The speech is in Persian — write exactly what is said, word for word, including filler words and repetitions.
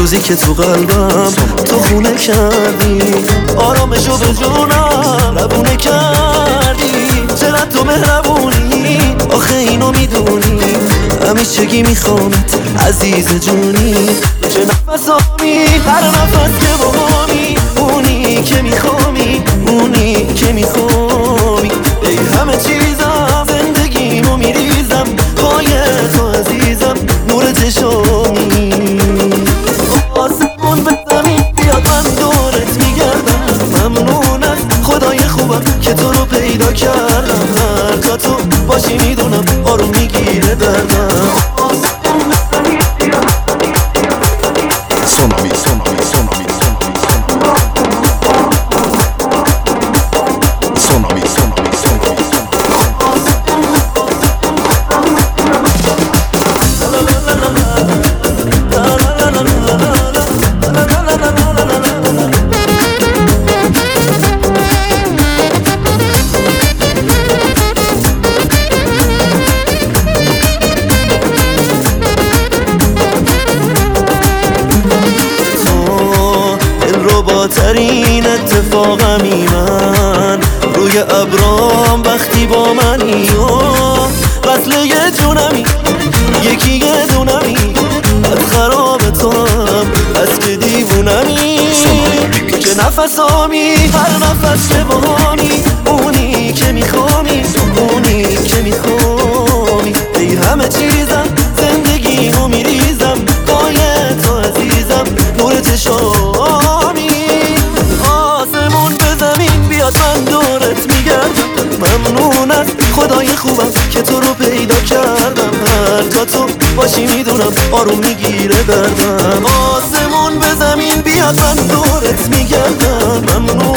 روزی که تو قلبم تو خونه کردی، آرامشو به جونم روونه کردی. چقدر تو مهربونی آخه اینو میدونی، همیشگی میخوامت عزیز جونی. چه نفسامی هر نفس که باهامی، اونی که میخوامی اونی که میخوامی. ای همه چیزم زندگیمو میریزم پای تو عزیزم، نور چشامی. آسمون به زمین بیاد من دورت میگردم، ممنون از خدای خوبم که تو رو پیدا کردم. هر جا تو باشی میدونم آروم میگیره دردم. Sonami, sonami, sonami, sonami, sonami, sonami, ترین اتفاقمی من روی ابرام وقتی با منی، و قتل یه جونمی یکی یه دونمی، از خراب تو هم از که دیوونمی. که نفسامی هر نفس که باهامی، اونی که میخوامی اونی که میخوامی. ای همه چیزم زندگیمو میریزم پای تو عزیزم، نور چشامی. من دورت میگردم، ممنون از خدای خوبم که تو رو پیدا کردم. هر جا تو باشی میدونم آروم میگیره دردم. آسمون به زمین بیاد من دورت میگردم، ممنون